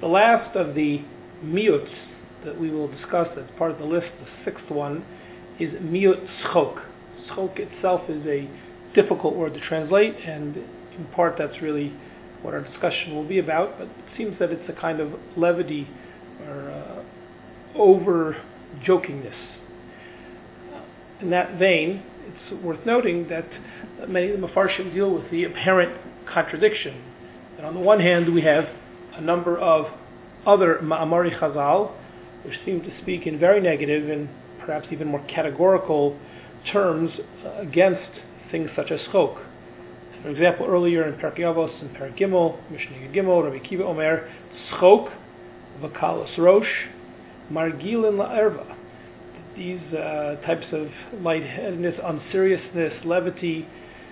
The last of the miuts that we will discuss as part of the list, the sixth one, is miut schok. Schok itself is a difficult word to translate, and in part that's really what our discussion will be about, but it seems that it's a kind of levity or over-jokingness. In that vein, it's worth noting that many of the Mefarshim deal with the apparent contradiction. And on the one hand, we have a number of other Ma'amari Chazal, which seem to speak in very negative and perhaps even more categorical terms against things such as chok. For example, earlier in Perkei Avos and Perek Gimel, Mishnah Gimel, Rabbi Kiva Omer, chok v'kalos rosh margilin la'erva. These types of lightheadedness, unseriousness, levity,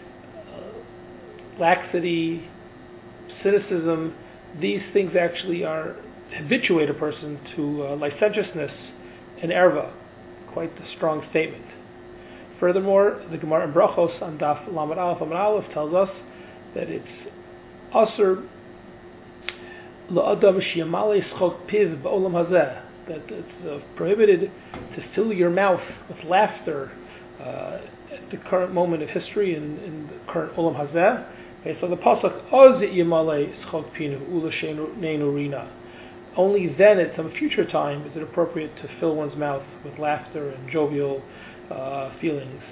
laxity, cynicism, these things actually habituate a person to licentiousness and erva. Quite a strong statement. Furthermore, the Gemara in Brachos on Daf Lamed Aleph tells us that it's Asur La'adam Shiamale Schok Piv Ba'olam Hazeh, that it's prohibited to fill your mouth with laughter at the current moment of history in the current Olam Hazeh. Okay, so the pasuk Oz Yamale Schok Pinu Ula Sheinu Rina. Only then, at some future time, is it appropriate to fill one's mouth with laughter and jovial feelings.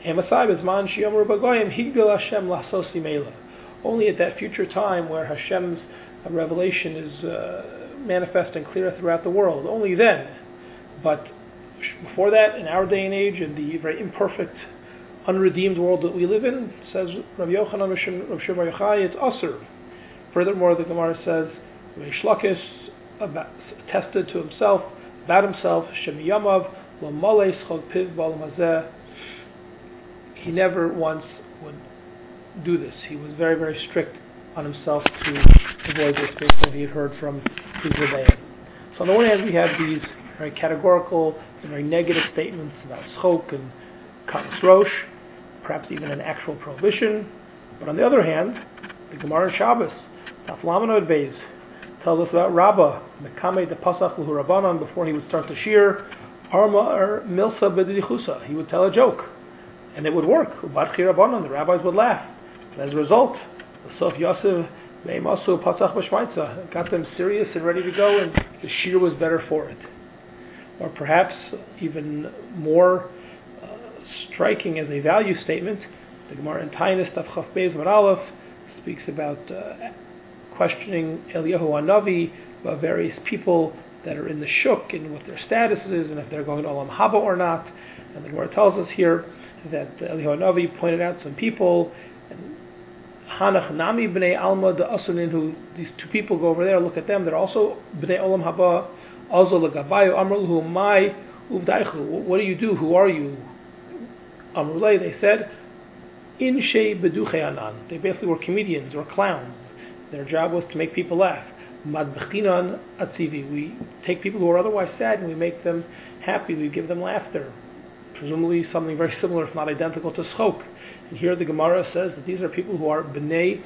Only at that future time where Hashem's revelation is manifest and clear throughout the world. Only then. But before that, in our day and age, in the very imperfect, unredeemed world that we live in, says Rabbi Yochanan Rav Shimon Bar Yochai, it's asur. Furthermore, the Gemara says, Reish Lakish attested to himself, about himself, Shemiyamav, he never once would do this. He was very, very strict on himself to avoid this based on what he had heard from his Rebbeim. So on the one hand, we have these very categorical and very negative statements about schok and kalos rosh, perhaps even an actual prohibition. But on the other hand, the Gemara in Shabbos, Daf Lamed Beis, tells us about Rabbah, Mekame de Pasach L'hu Rabbanan, before he would start the shir, Arma or Milsa B'dichusa, he would tell a joke, and it would work. Ubat Chi Rabbanan, the rabbis would laugh. And as a result, Sof Yosef Meimasu Pasach B'Shmaitza got them serious and ready to go, and the shir was better for it. Or perhaps even more striking as a value statement, the Gemara in Tainus Daf Chaf Beis Amud Aleph speaks about questioning Eliyahu Hanavi about various people that are in the shuk and what their status is and if they're going to Olam Haba or not. And the Gemara tells us here that Eliyahu Hanavi pointed out some people, and Hanach Nami B'nei Alma the Asunin, who these two people go over there, look at them, they're also B'nei Olam Haba, also Lagabayu Amrulhu Mai Uvdaichu. What do you do? Who are you? Amrulay, they said, In Shei Beduche Anan. They basically were comedians or clowns. Their job was to make people laugh. Madbechinan atzivi. We take people who are otherwise sad and we make them happy. We give them laughter. Presumably something very similar, if not identical, to schok. And here the Gemara says that these are people who are b'nei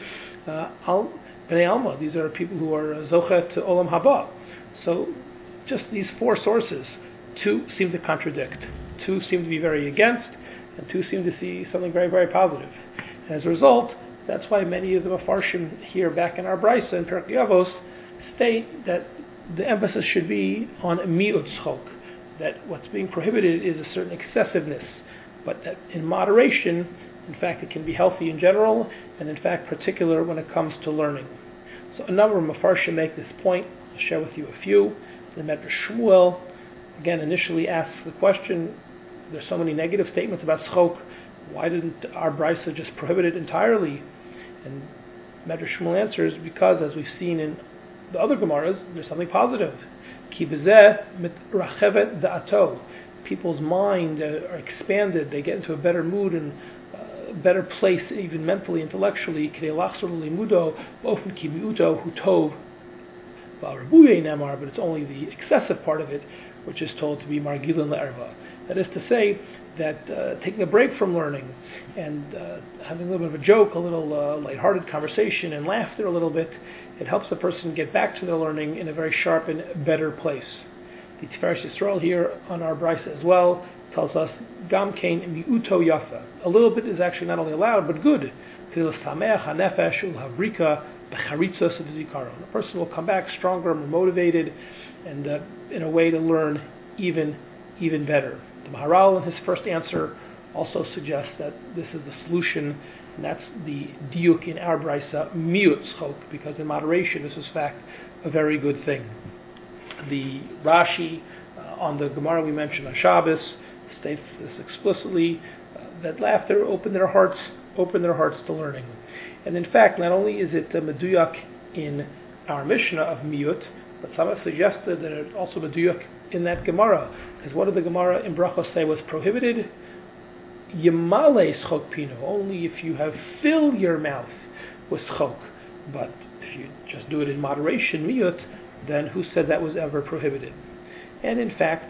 alma. These are people who are zochet to olam haba. So just these four sources, two seem to contradict. Two seem to be very against, and two seem to see something very, very positive. And as a result, that's why many of the Mefarshim here back in our Brisa and Perkei Avos state that the emphasis should be on miut schok, that what's being prohibited is a certain excessiveness, but that in moderation, in fact, it can be healthy in general, and in fact, particular when it comes to learning. So a number of Mefarshim make this point. I'll share with you a few. The Medrash Shmuel, again, initially asks the question, there's so many negative statements about schok, why didn't our Brisa just prohibit it entirely? And Medrash Shmuel answers, because as we've seen in the other Gemaras, there's something positive. Ki b'zeh mitrachevet da'ato. People's mind are expanded, they get into a better mood and a better place, even mentally, intellectually. K'dei lachzor limudo b'ofen ki miuto hu tov v'arabuye nemar, but it's only the excessive part of it which is told to be margilin le'erva. That is to say, that taking a break from learning and having a little bit of a joke, a little lighthearted conversation and laughter a little bit it helps the person get back to their learning in a very sharp and better place. The Tiferes Yisrael here on our brisa as well tells us Gam Kain Miuto Yafa. A little bit is actually not only allowed but good. The person will come back stronger, more motivated, and in a way to learn even better. The Maharal in his first answer also suggests that this is the solution, and that's the diuk in our brisa, miut chok, because in moderation this is in fact a very good thing. The Rashi on the Gemara we mentioned on Shabbos states this explicitly, that laughter opened their hearts to learning. And in fact, not only is it meduyak in our Mishnah of miut, but some have suggested that it's also meduyak in that Gemara. Because what did the Gemara in Brachos say was prohibited? Yemale schok pino, only if you have filled your mouth with schok. But if you just do it in moderation, miut, then who said that was ever prohibited? And in fact,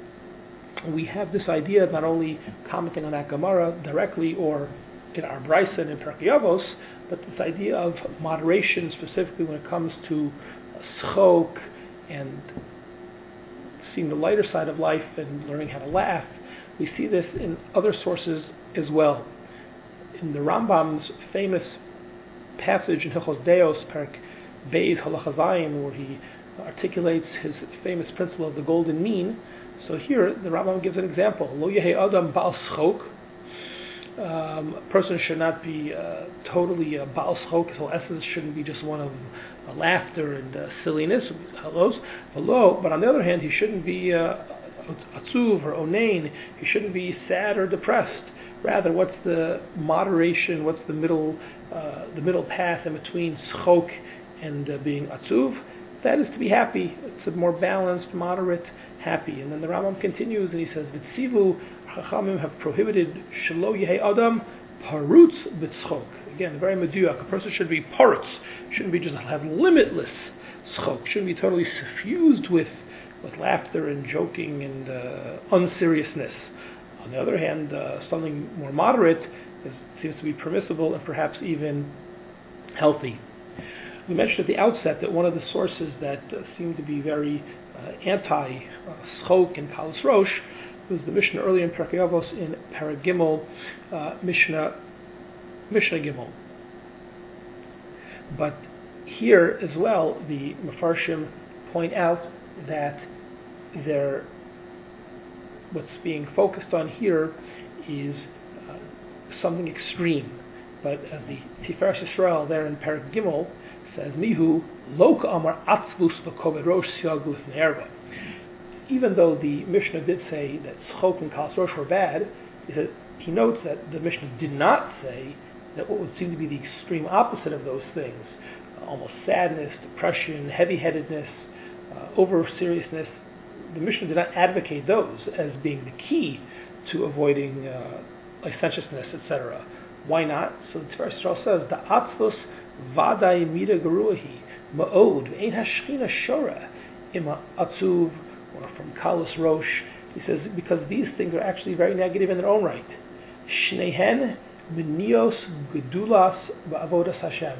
we have this idea not only commenting on that Gemara directly or in our Brisa and in Pirkei Avos, but this idea of moderation specifically when it comes to schok and seeing the lighter side of life and learning how to laugh. We see this in other sources as well. In the Rambam's famous passage in Hilchos Deos, Perek Beis Halacha Zayin, where he articulates his famous principle of the golden mean. So here the Rambam gives an example. Lo yehi adam ba'al schok. A person should not be totally ba'al schok. His whole essence shouldn't be just one of laughter and silliness. But on the other hand, he shouldn't be atzuv or onein. He shouldn't be sad or depressed. Rather, what's the moderation? What's the middle path in between schok and being atzuv? That is to be happy. It's a more balanced, moderate, happy. And then the Rambam continues and he says, "V'tzivu Chachamim have prohibited shelo yehei adam parutz b'tzchok." Again, very meduyak. A person should be parutz, shouldn't be just have limitless tzchok, shouldn't be totally suffused with laughter and joking and unseriousness. On the other hand, something more moderate seems to be permissible and perhaps even healthy. We mentioned at the outset that one of the sources that seem to be very anti-schok and kalos rosh was the Mishnah earlier in Pirkei Avos in Parag Gimel, Mishnah Gimel. But here as well, the Mefarshim point out that what's being focused on here is something extreme. But as the Tiferes Yisrael there in Parag Gimel says, Mihu Lok Amar Atzvus V'Koved Rosh Siag L'Fnei Erva. Even though the Mishnah did say that Schok and Kalas Rosh were bad, he notes that the Mishnah did not say that what would seem to be the extreme opposite of those things, almost sadness, depression, heavy-headedness, over-seriousness, the Mishnah did not advocate those as being the key to avoiding licentiousness, etc. Why not? So the Tiferes Yisrael says, the Atzvus Vadai Mida Geruahi Ma'od Ein Hashchina Shora Ima Atzuv, or from Kalas Rosh. He says because these things are actually very negative in their own right. Shnehen Minios Gedulas Ba'avodas Hashem.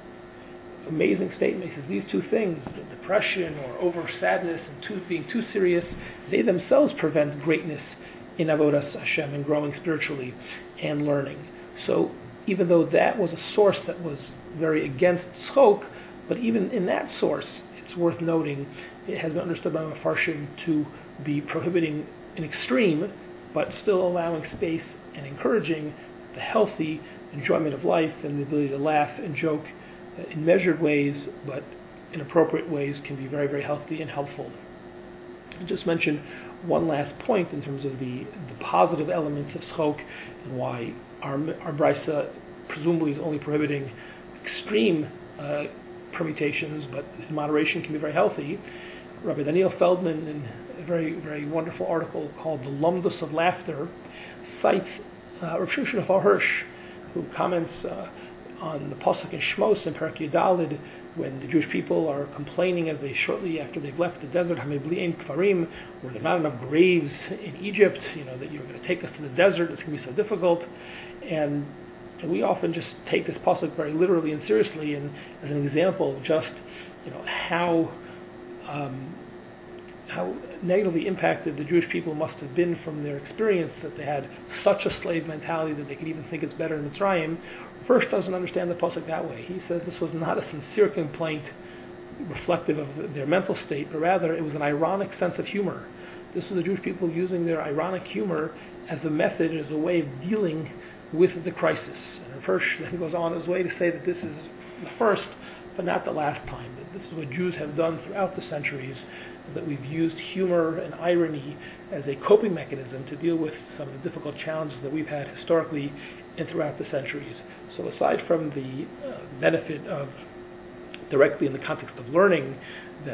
Amazing statement. He says these two things, the depression or over sadness and being too serious, they themselves prevent greatness in Avodas Hashem and growing spiritually and learning. So even though that was a source that was very against schok, but even in that source, it's worth noting, it has been understood by Mefarshim to be prohibiting an extreme, but still allowing space and encouraging the healthy enjoyment of life and the ability to laugh and joke in measured ways, but in appropriate ways can be very, very healthy and helpful. I'll just mention one last point in terms of the positive elements of schok and why our brisa presumably is only prohibiting extreme permutations, but in moderation can be very healthy. Rabbi Daniel Feldman, in a very, very wonderful article called The Lumdus of Laughter, cites Rav Shimshon Hirsch, who comments on the Pasuk in Shmos and Perek Yudalid, when the Jewish people are complaining as they shortly after they've left the desert, Hamebli Ein Kfarim, where there are not enough graves in Egypt, that you're going to take us to the desert, it's going to be so difficult. And And we often just take this pasuk very literally and seriously, and as an example of just how negatively impacted the Jewish people must have been from their experience, that they had such a slave mentality that they could even think it's better in Mitzrayim. First doesn't understand the pasuk that way. He says this was not a sincere complaint reflective of their mental state, but rather it was an ironic sense of humor. This was the Jewish people using their ironic humor as a method, as a way of dealing with the crisis. And Hirsch then goes on his way to say that this is the first, but not the last time. That this is what Jews have done throughout the centuries, that we've used humor and irony as a coping mechanism to deal with some of the difficult challenges that we've had historically and throughout the centuries. So aside from the benefit of directly in the context of learning, that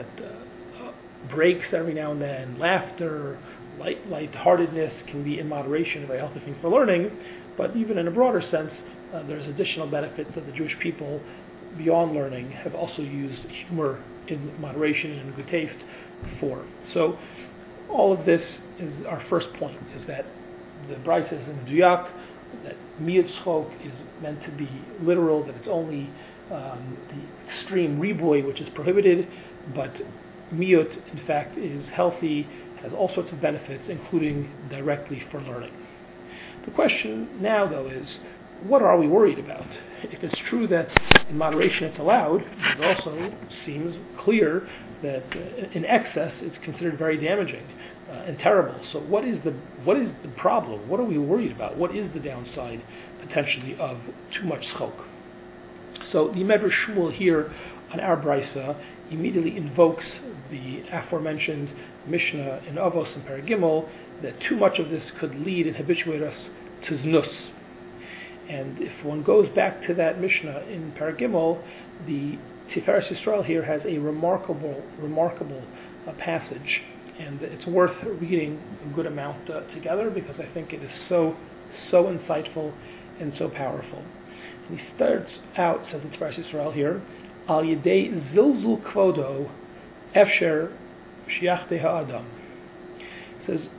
breaks every now and then, laughter, lightheartedness can be in moderation a very healthy thing for learning, but even in a broader sense, there's additional benefits that the Jewish people, beyond learning, have also used humor in moderation and in good taste for. So all of this is our first point, is that the Brisa is in Duyak, that miyut chok is meant to be literal, that it's only the extreme riboy which is prohibited, but miyut, in fact, is healthy, has all sorts of benefits, including directly for learning. The question now, though, is what are we worried about? If it's true that in moderation it's allowed, it also seems clear that in excess it's considered very damaging and terrible. So what is the problem? What are we worried about? What is the downside potentially of too much chok? So the Medrash Shmuel here on our Brisa immediately invokes the aforementioned Mishnah in Avos and Paragimel, that too much of this could lead and habituate us to znus. And if one goes back to that Mishnah in Paragimel, the Tiferes Yisrael here has a remarkable passage, and it's worth reading a good amount together, because I think it is so insightful and so powerful. And he starts out, says the Tiferes Yisrael here, Al Yedei Zilzul Kvodo Efsher Shiachte Ha'adam. He says,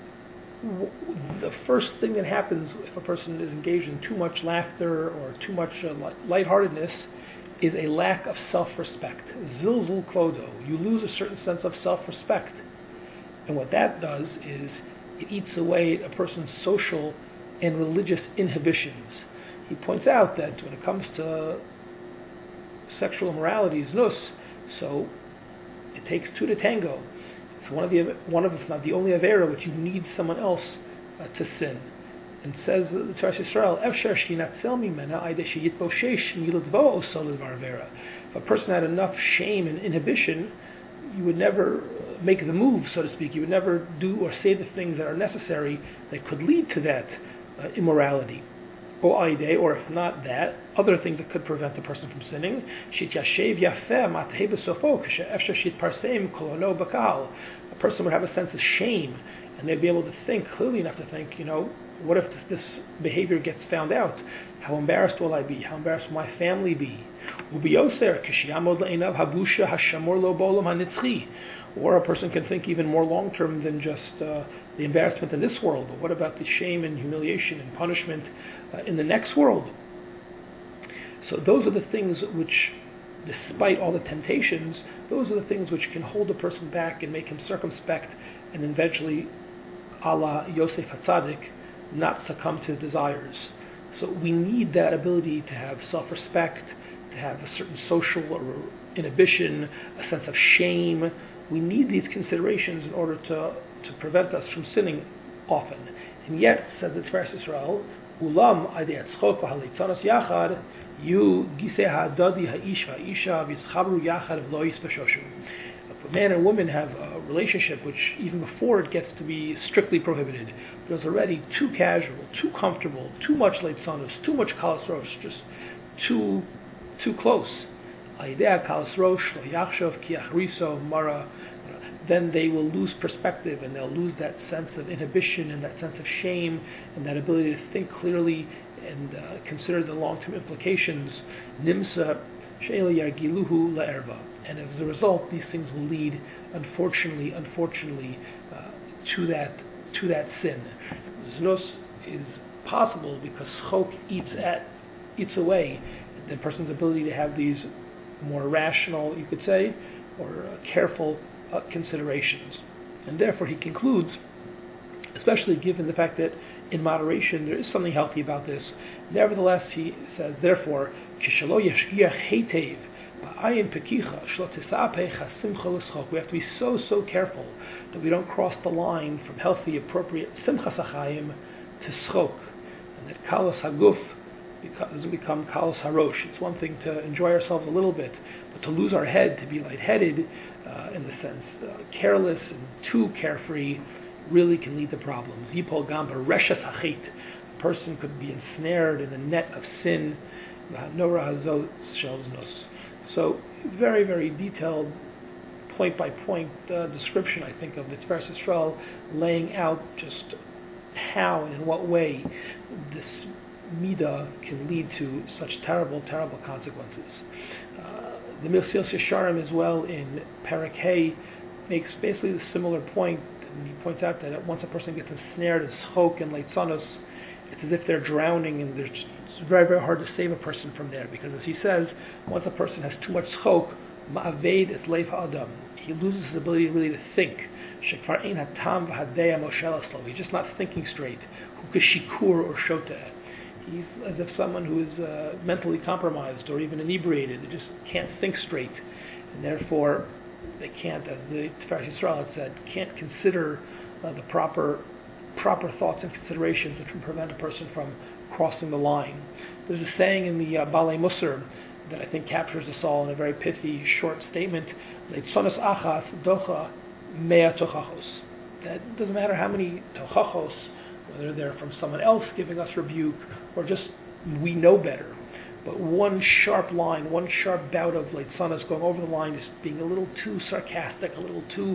the first thing that happens if a person is engaged in too much laughter or too much lightheartedness is a lack of self-respect. Zilzul Kvodo. You lose a certain sense of self-respect. And what that does is it eats away at a person's social and religious inhibitions. He points out that when it comes to sexual immorality, znus, so it takes two to tango. It's one of if not the only avera which you need someone else to sin. And says the Tiferes Yisrael, Efshar shinatzel mimena aydeh sheyitboshesh miladvo osol levar. If a person had enough shame and inhibition, you would never make the move, so to speak. You would never do or say the things that are necessary that could lead to that immorality. Or if not that, other things that could prevent the person from sinning. A person would have a sense of shame, and they'd be able to think clearly enough to think, what if this behavior gets found out? How embarrassed will I be? How embarrassed will my family be? Or a person can think even more long-term than just the embarrassment in this world, but what about the shame and humiliation and punishment in the next world? So those are the things which, despite all the temptations, those are the things which can hold a person back and make him circumspect, and eventually, a la Yosef HaTzadik, not succumb to his desires. So we need that ability to have self-respect, to have a certain social inhibition, a sense of shame. We need these considerations in order to prevent us from sinning often. And yet, says the Tiferes Yisrael, Ulam adei tzchok v'halitzanos yachad, yu gisei ha'adadi ha'ish v'ha'isha v'yitzchabru yachad v'lo yispeshoshu. If a man and woman have a relationship which, even before it gets to be strictly prohibited, feels already too casual, too comfortable, too much leitzanos, too much kalas rosh, just too close. Then they will lose perspective, and they'll lose that sense of inhibition and that sense of shame and that ability to think clearly and consider the long-term implications. Nimsa she'ela yargiluhu la'erva. And as a result, these things will lead, unfortunately, to that sin. Znus is possible because chok eats at eats away the person's ability to have these more rational, you could say, or careful considerations. And therefore he concludes, especially given the fact that in moderation there is something healthy about this, nevertheless he says, therefore, we have to be so careful that we don't cross the line from healthy, appropriate simchas hachayim to schok, and that kalos haguf doesn't become kalos harosh. It's one thing to enjoy ourselves a little bit, but to lose our head, to be lightheaded, in the sense careless and too carefree, really can lead to problems. Yipol gamba reshes hachit. A person could be ensnared in the net of sin. So very detailed, point by point description, I think, of Mitzvah Yisrael, laying out just how and in what way this midah can lead to such terrible consequences. The Mesilas Yesharim as well in Perek Hay makes basically the similar point, and he points out that once a person gets ensnared in schok and leitzanos, it's as if they're drowning, and it's very hard to save a person from there, because as he says, once a person has too much schok, ma'aved es leif ha'adam, he loses his ability really to think. Shekvar ein hatam v'hadeya moshel aslo, he's just not thinking straight. Hukeshikur or shota. He's as if someone who is mentally compromised or even inebriated. They just can't think straight, and therefore they can't, as the Tiferes Yisrael had said, can't consider the proper thoughts and considerations which would prevent a person from crossing the line. There's a saying in the Balei Musar that I think captures us all in a very pithy, short statement: "Leitzonos achas docha mea tochachos." That it doesn't matter how many tochachos, whether they're from someone else giving us rebuke or just we know better, but one sharp line, one sharp bout of leitzanos going over the line, just being a little too sarcastic, a little too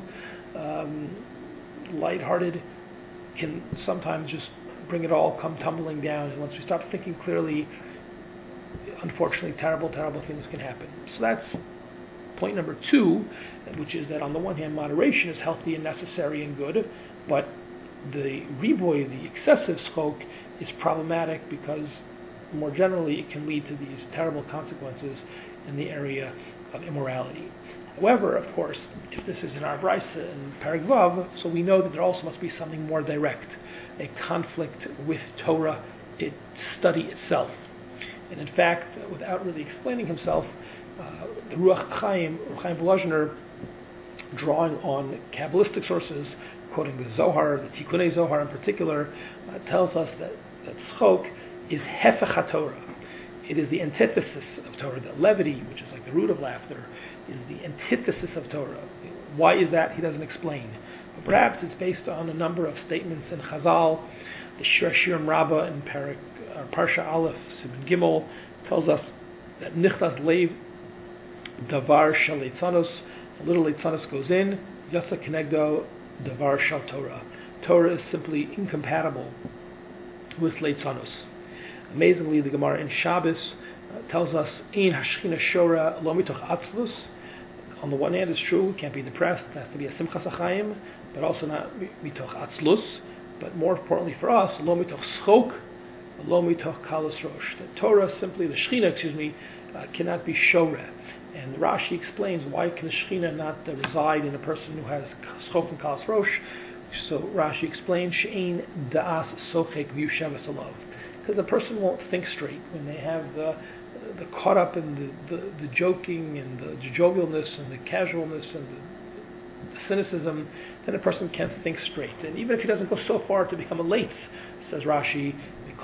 lighthearted, can sometimes just bring it all come tumbling down. And once we stop thinking clearly, unfortunately, terrible things can happen. So that's point number 2, which is that on the one hand, moderation is healthy and necessary and good, but the riboy, the excessive schok, is problematic because more generally it can lead to these terrible consequences in the area of immorality. However, of course, if this is in our brisa in Perek Vav, so we know that there also must be something more direct, a conflict with Torah, its study itself. And in fact, without really explaining himself, the Ruach Chaim Volozhiner, drawing on Kabbalistic sources, quoting the Zohar, the Tikkunei Zohar in particular, tells us that schok is hefech HaTorah. It is the antithesis of Torah. The levity, which is like the root of laughter, is the antithesis of Torah. Why is that? He doesn't explain. But perhaps it's based on a number of statements in Chazal. The Shir Shirim Rabbah in Parsha Aleph, Siman Gimel, tells us that nichnas leiv davar shel leitzanos, a little leitzanos goes in, yasa kenegdo davar shel Torah. Torah is simply incompatible with leitzanos. Amazingly, the Gemara in Shabbos tells us, ein hashchina shora lo mitoch atzlus. On the one hand, it's true, it can't be depressed, it has to be a simchas hachayim, but also not mitoch atzlus. But more importantly for us, lo mitoch schok, lo mitoch kalos rosh. The Torah simply, the Shechina, cannot be shoreh. And Rashi explains why can the Shechina not reside in a person who has schok and kalos rosh. So Rashi explains, she'ein da'as sochek v'yusheves alav. Because the person won't think straight when they have the caught up in the joking and the jovialness and the casualness and the cynicism, then a person can't think straight. And even if he doesn't go so far to become a leitz, says Rashi,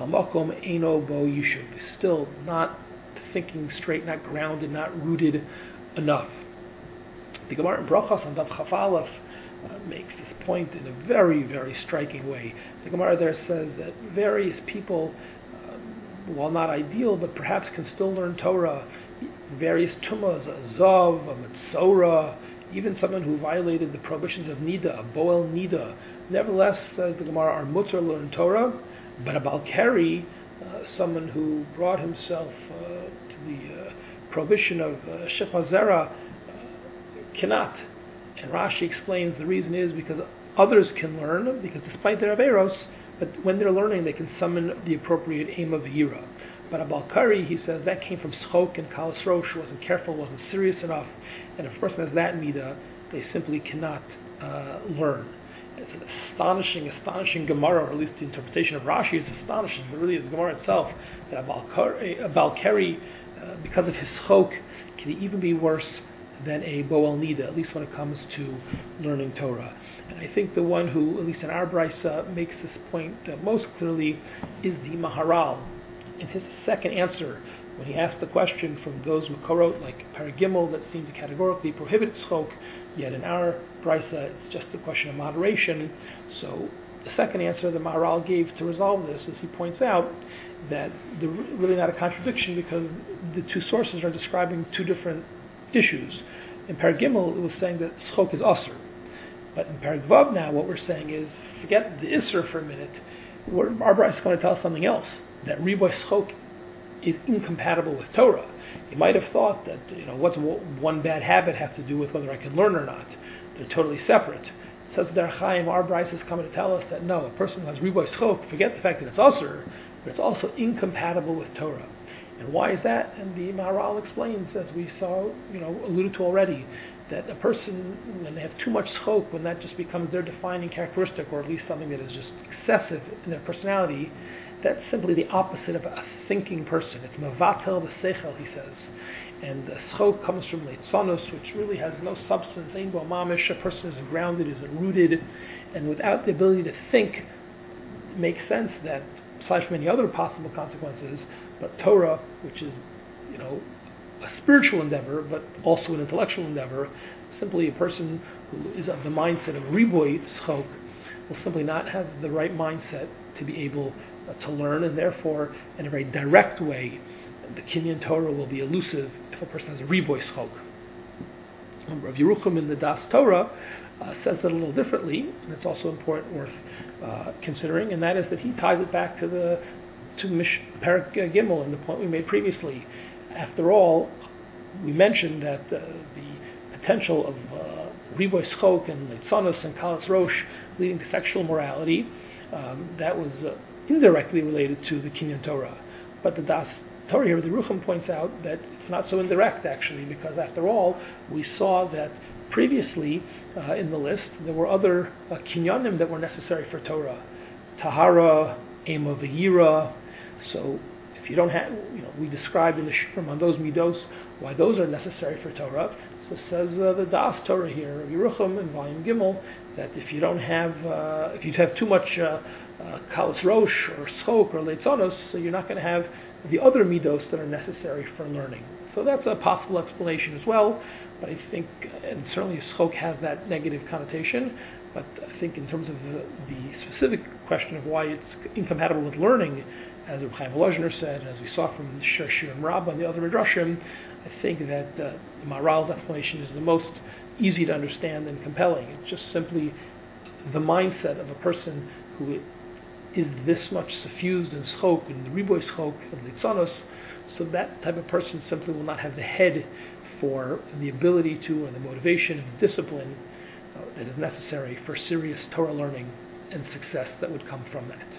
still not thinking straight, not grounded, not rooted enough. The Gemara in Brachos on Daf Chaf Aleph makes this point in a very striking way. The Gemara there says that various people, while not ideal, but perhaps can still learn Torah, various tumas, a zav, a metzora, even someone who violated the prohibitions of nida, a boel nida, nevertheless, says the Gemara, are mutter learn Torah, but a balkari, someone who brought himself to the prohibition of shefa zera, cannot. And Rashi explains the reason is because others can learn, because despite their averos, but when they're learning, they can summon the appropriate aim of yira. But Abal Kari, he says, that came from Schok and Kalas Rosh, wasn't careful, wasn't serious enough, and if a person has that midah, they simply cannot learn. It's an astonishing Gemara, or at least the interpretation of Rashi is astonishing, but really it's the Gemara itself, that Abal Kari, because of his Schok, can even be worse than a Boel Nida, at least when it comes to learning Torah. And I think the one who, at least in our Brisa, makes this point most clearly is the Maharal. In his second answer, when he asked the question from those Makorot, like Paragimel, that seem to categorically prohibit Schok, yet in our Brisa, it's just a question of moderation. So the second answer the Maharal gave to resolve this is he points out that they're really not a contradiction because the two sources are describing two different issues. In Paragimel, it was saying that Schok is Asr. But in Paragvav now, what we're saying is, forget the Isser for a minute, our Brisa is going to tell us something else, that Riboy Schok is incompatible with Torah. You might have thought that, what's one bad habit have to do with whether I can learn or not? They're totally separate. Says Der Chaim, our Brisa is coming to tell us that no, a person who has Riboy Schok, forget the fact that it's Asr, but it's also incompatible with Torah. And why is that? And the Maharal explains, as we saw, alluded to already, that a person, when they have too much schok, when that just becomes their defining characteristic, or at least something that is just excessive in their personality, that's simply the opposite of a thinking person. It's mevatel v'seichel, he says. And schok comes from leitzanos, which really has no substance, ein bo mamish. A person isn't grounded, isn't rooted, and without the ability to think, it makes sense that, aside from many other possible consequences, but Torah, which is, a spiritual endeavor, but also an intellectual endeavor, simply a person who is of the mindset of riboy schok will simply not have the right mindset to be able to learn, and therefore, in a very direct way, the Kinyan Torah will be elusive if a person has a riboy schok. Rav Yerucham in the Das Torah says it a little differently, and it's also important, worth considering, and that is that he ties it back to Parak Gimel and the point we made previously. After all, we mentioned that the potential of Riboy Schok and Leitzanos and Kalas Rosh leading to sexual morality, that was indirectly related to the Kinyan Torah. But the Das Torah here, the Rucham points out that it's not so indirect actually, because after all, we saw that previously in the list there were other kinyanim that were necessary for Torah. Tahara, Ema V'yira. So if you don't have, we described in the Shrim on those midos why those are necessary for Torah. So says the Das Torah here, Yerucham in volume Gimel, that if you don't have, if you have too much Kalas Rosh or Schok or Leitzanos, so you're not going to have the other midos that are necessary for learning. So that's a possible explanation as well. But I think, and certainly Schok has that negative connotation, but I think in terms of the specific question of why it's incompatible with learning, as Reb Chaim Volozhiner said, as we saw from Shir and Rabbah and the other Midrashim, I think that the Maharal's explanation is the most easy to understand and compelling. It's just simply the mindset of a person who is this much suffused in Schok, in the Riboy Schok, and Litzanos, so that type of person simply will not have the head for the ability to, and the motivation and discipline that is necessary for serious Torah learning and success that would come from that.